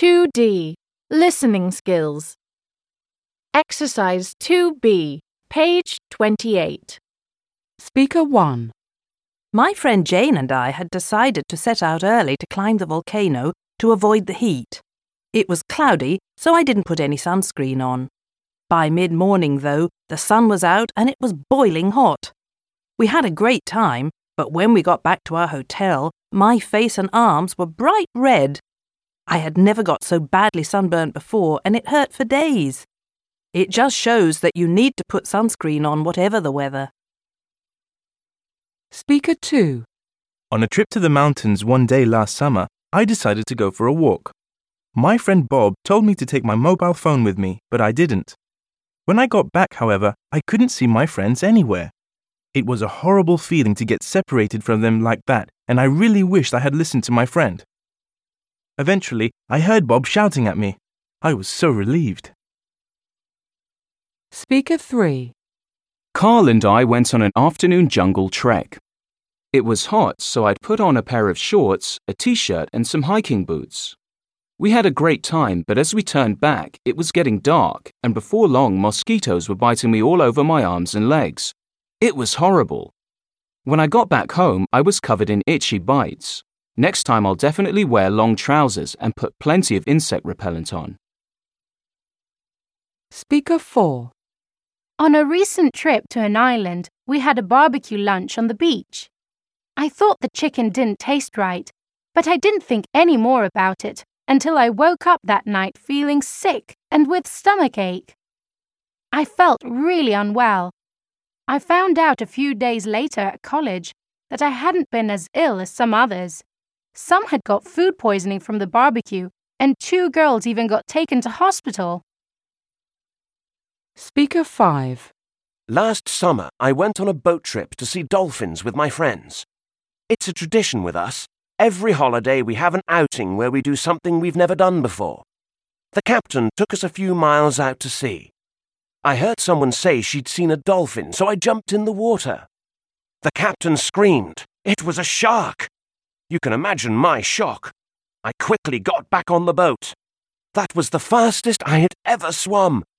2D. Listening skills. Exercise 2B, page 28. Speaker 1. My friend Jane and I had decided to set out early to climb the volcano to avoid the heat. It was cloudy, so I didn't put any sunscreen on. By mid-morning, though, the sun was out and it was boiling hot. We had a great time, but when we got back to our hotel, my face and arms were bright red. I had never got so badly sunburnt before, and it hurt for days. It just shows that you need to put sunscreen on whatever the weather. Speaker 2. On a trip to the mountains one day last summer, I decided to go for a walk. My friend Bob told me to take my mobile phone with me, but I didn't. When I got back, however, I couldn't see my friends anywhere. It was a horrible feeling to get separated from them like that, and I really wished I had listened to my friend. Eventually, I heard Bob shouting at me. I was so relieved. Speaker 3. Carl and I went on an afternoon jungle trek. It was hot, so I'd put on a pair of shorts, a t-shirt and some hiking boots. We had a great time, but as we turned back, it was getting dark, and before long mosquitoes were biting me all over my arms and legs. It was horrible. When I got back home, I was covered in itchy bites. Next time I'll definitely wear long trousers and put plenty of insect repellent on. Speaker 4. On a recent trip to an island, we had a barbecue lunch on the beach. I thought the chicken didn't taste right, but I didn't think any more about it until I woke up that night feeling sick and with stomachache. I felt really unwell. I found out a few days later at college that I hadn't been as ill as some others. Some had got food poisoning from the barbecue, and 2 girls even got taken to hospital. Speaker 5. Last summer, I went on a boat trip to see dolphins with my friends. It's a tradition with us. Every holiday we have an outing where we do something we've never done before. The captain took us a few miles out to sea. I heard someone say she'd seen a dolphin, so I jumped in the water. The captain screamed. It was a shark. You can imagine my shock. I quickly got back on the boat. That was the fastest I had ever swum.